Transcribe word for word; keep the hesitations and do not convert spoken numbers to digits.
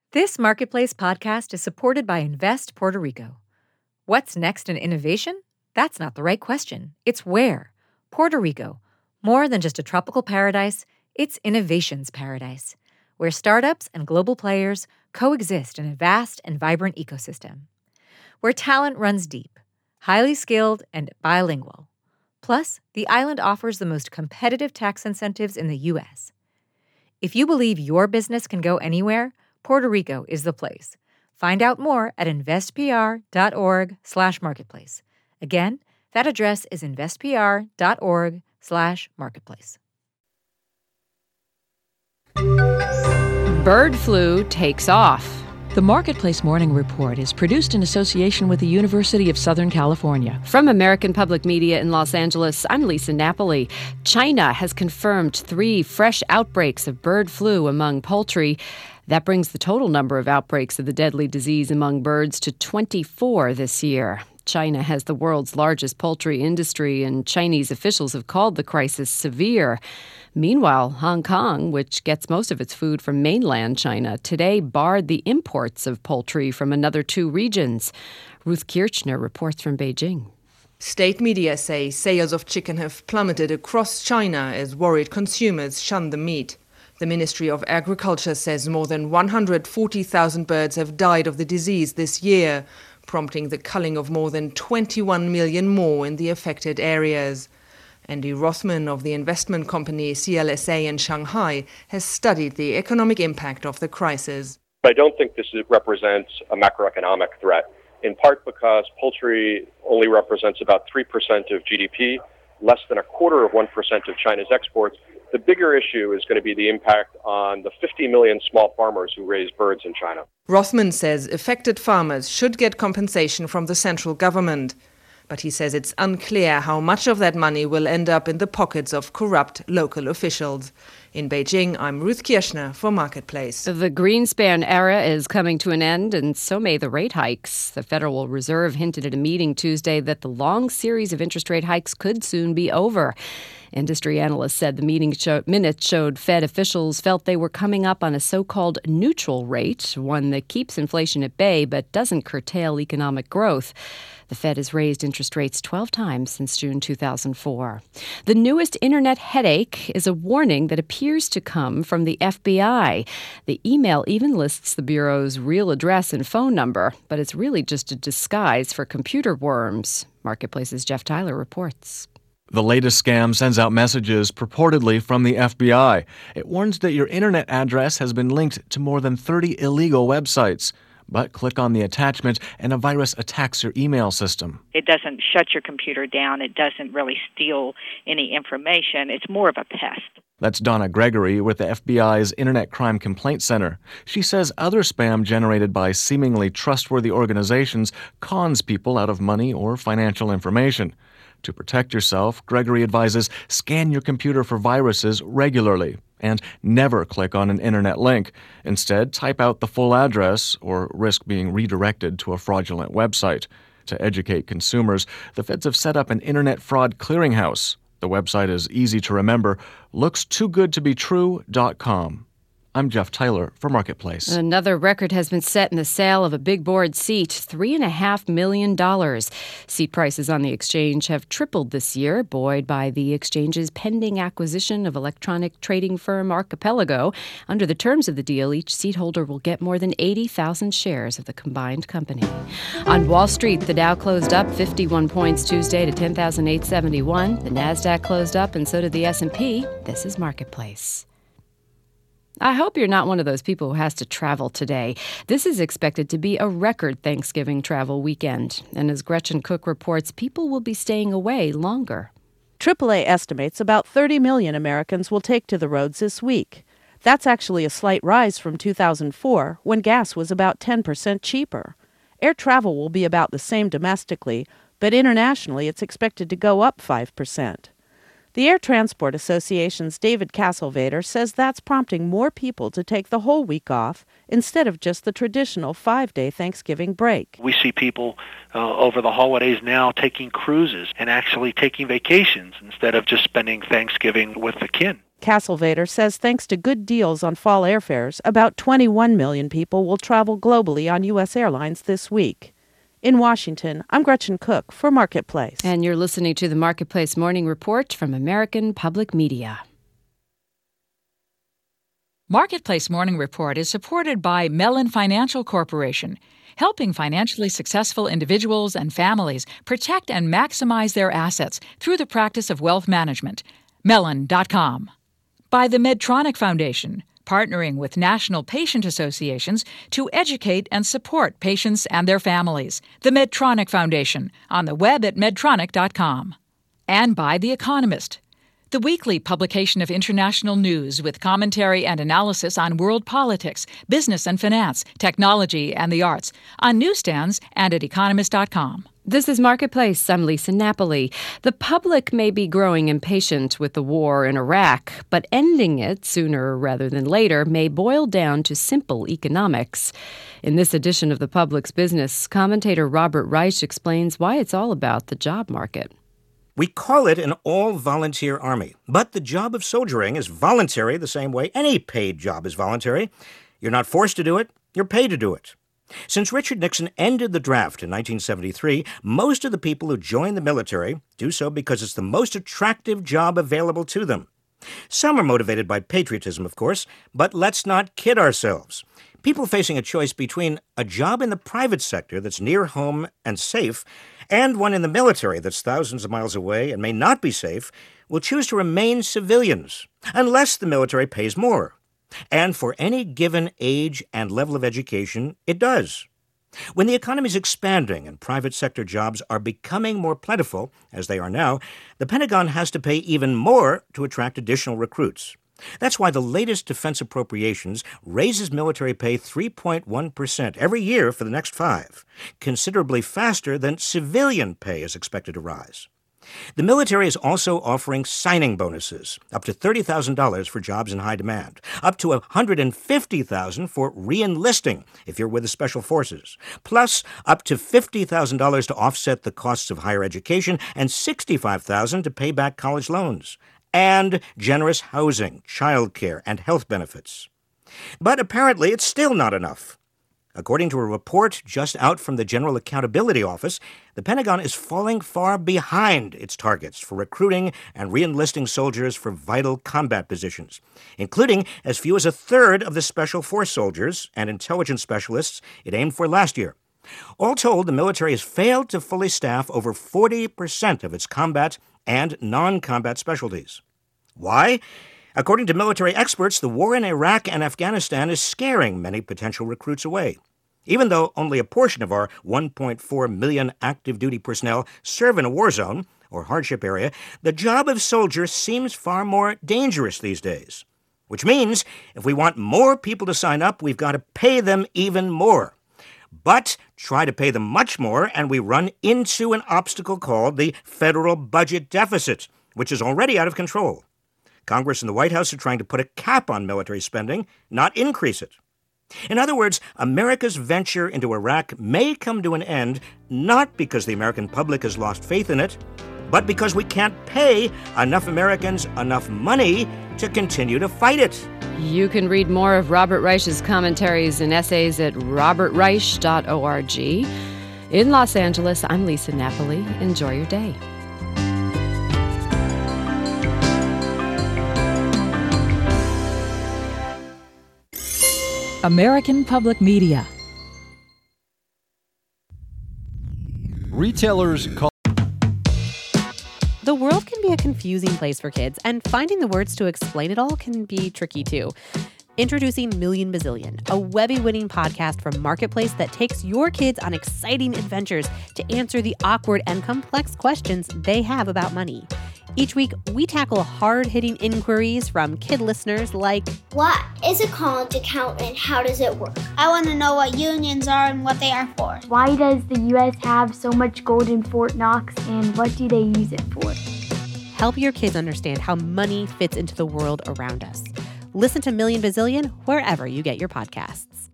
This Marketplace podcast is supported by Invest Puerto Rico. What's next in innovation? That's not the right question. It's where. Puerto Rico. More than just a tropical paradise, it's innovation's paradise, where startups and global players coexist in a vast and vibrant ecosystem. Where talent runs deep, highly skilled, and bilingual. Plus, the island offers the most competitive tax incentives in the U S. If you believe your business can go anywhere, Puerto Rico is the place. Find out more at investpr.org slash marketplace. Again, that address is investpr.org slash marketplace. Bird flu takes off. The Marketplace Morning Report is produced in association with the University of Southern California. From American Public Media in Los Angeles, I'm Lisa Napoli. China has confirmed three fresh outbreaks of bird flu among poultry. That brings the total number of outbreaks of the deadly disease among birds to twenty-four this year. China has the world's largest poultry industry, and Chinese officials have called the crisis severe. Meanwhile, Hong Kong, which gets most of its food from mainland China, today barred the imports of poultry from another two regions. Ruth Kirchner reports from Beijing. State media say sales of chicken have plummeted across China as worried consumers shun the meat. The Ministry of Agriculture says more than one hundred forty thousand birds have died of the disease this year, prompting the culling of more than twenty-one million more in the affected areas. Andy Rothman of the investment company C L S A in Shanghai has studied the economic impact of the crisis. I don't think this represents a macroeconomic threat, in part because poultry only represents about three percent of G D P, less than a quarter of one percent of China's exports. The bigger issue is going to be the impact on the fifty million small farmers who raise birds in China. Rothman says affected farmers should get compensation from the central government. But he says it's unclear how much of that money will end up in the pockets of corrupt local officials. In Beijing, I'm Ruth Kirchner for Marketplace. The Greenspan era is coming to an end, and so may the rate hikes. The Federal Reserve hinted at a meeting Tuesday that the long series of interest rate hikes could soon be over. Industry analysts said the meeting show, minutes showed Fed officials felt they were coming up on a so-called neutral rate, one that keeps inflation at bay but doesn't curtail economic growth. The Fed has raised interest rates twelve times since June two thousand four. The newest internet headache is a warning that appears to come from the F B I. The email even lists the Bureau's real address and phone number, but it's really just a disguise for computer worms. Marketplace's Jeff Tyler reports. The latest scam sends out messages purportedly from the F B I. It warns that your internet address has been linked to more than thirty illegal websites. But click on the attachment and a virus attacks your email system. It doesn't shut your computer down. It doesn't really steal any information. It's more of a pest. That's Donna Gregory with the F B I's Internet Crime Complaint Center. She says other spam generated by seemingly trustworthy organizations cons people out of money or financial information. To protect yourself, Gregory advises scan your computer for viruses regularly and never click on an internet link. Instead, type out the full address or risk being redirected to a fraudulent website. To educate consumers, the feds have set up an internet fraud clearinghouse. The website is easy to remember, looks too good to be true dot com. I'm Jeff Tyler for Marketplace. Another record has been set in the sale of a big board seat, three point five million dollars. Seat prices on the exchange have tripled this year, buoyed by the exchange's pending acquisition of electronic trading firm Archipelago. Under the terms of the deal, each seat holder will get more than eighty thousand shares of the combined company. On Wall Street, the Dow closed up fifty-one points Tuesday to ten thousand eight hundred seventy-one. The Nasdaq closed up, and so did the S and P. This is Marketplace. I hope you're not one of those people who has to travel today. This is expected to be a record Thanksgiving travel weekend. And as Gretchen Cook reports, people will be staying away longer. triple A estimates about thirty million Americans will take to the roads this week. That's actually a slight rise from two thousand four, when gas was about ten percent cheaper. Air travel will be about the same domestically, but internationally it's expected to go up five percent. The Air Transport Association's David Castlevader says that's prompting more people to take the whole week off instead of just the traditional five-day Thanksgiving break. We see people uh, over the holidays now taking cruises and actually taking vacations instead of just spending Thanksgiving with the kin. Castlevader says thanks to good deals on fall airfares, about twenty-one million people will travel globally on U S airlines this week. In Washington, I'm Gretchen Cook for Marketplace. And you're listening to the Marketplace Morning Report from American Public Media. Marketplace Morning Report is supported by Mellon Financial Corporation, helping financially successful individuals and families protect and maximize their assets through the practice of wealth management. Mellon dot com. By the Medtronic Foundation, partnering with national patient associations to educate and support patients and their families. The Medtronic Foundation, on the web at medtronic dot com. And by The Economist, the weekly publication of international news with commentary and analysis on world politics, business and finance, technology and the arts, on newsstands and at economist dot com. This is Marketplace. I'm Lisa Napoli. The public may be growing impatient with the war in Iraq, but ending it sooner rather than later may boil down to simple economics. In this edition of The Public's Business, commentator Robert Reich explains why it's all about the job market. We call it an all-volunteer army, but the job of soldiering is voluntary the same way any paid job is voluntary. You're not forced to do it, you're paid to do it. Since Richard Nixon ended the draft in nineteen seventy-three, most of the people who join the military do so because it's the most attractive job available to them. Some are motivated by patriotism, of course, but let's not kid ourselves. People facing a choice between a job in the private sector that's near home and safe and one in the military that's thousands of miles away and may not be safe will choose to remain civilians, unless the military pays more. And for any given age and level of education, it does. When the economy is expanding and private sector jobs are becoming more plentiful, as they are now, the Pentagon has to pay even more to attract additional recruits. That's why the latest defense appropriations raises military pay three point one percent every year for the next five, considerably faster than civilian pay is expected to rise. The military is also offering signing bonuses, up to thirty thousand dollars for jobs in high demand, up to one hundred fifty thousand dollars for re-enlisting if you're with the Special Forces, plus up to fifty thousand dollars to offset the costs of higher education and sixty-five thousand dollars to pay back college loans, and generous housing, child care, and health benefits. But apparently it's still not enough. According to a report just out from the General Accountability Office, the Pentagon is falling far behind its targets for recruiting and re-enlisting soldiers for vital combat positions, including as few as a third of the Special Force soldiers and intelligence specialists it aimed for last year. All told, the military has failed to fully staff over forty percent of its combat and non-combat specialties. Why? According to military experts, the war in Iraq and Afghanistan is scaring many potential recruits away. Even though only a portion of our one point four million active duty personnel serve in a war zone or hardship area, the job of soldier seems far more dangerous these days. Which means if we want more people to sign up, we've got to pay them even more. But try to pay them much more, and we run into an obstacle called the federal budget deficit, which is already out of control. Congress and the White House are trying to put a cap on military spending, not increase it. In other words, America's venture into Iraq may come to an end not because the American public has lost faith in it, but because we can't pay enough Americans enough money to continue to fight it. You can read more of Robert Reich's commentaries and essays at robert reich dot org. In Los Angeles, I'm Lisa Napoli. Enjoy your day. American Public Media. Retailers call. The world can be a confusing place for kids, and finding the words to explain it all can be tricky too. Introducing Million Bazillion, a Webby-winning podcast from Marketplace that takes your kids on exciting adventures to answer the awkward and complex questions they have about money. Each week, we tackle hard-hitting inquiries from kid listeners like, what is a college account and how does it work? I want to know what unions are and what they are for. Why does the U S have so much gold in Fort Knox and what do they use it for? Help your kids understand how money fits into the world around us. Listen to Million Bazillion wherever you get your podcasts.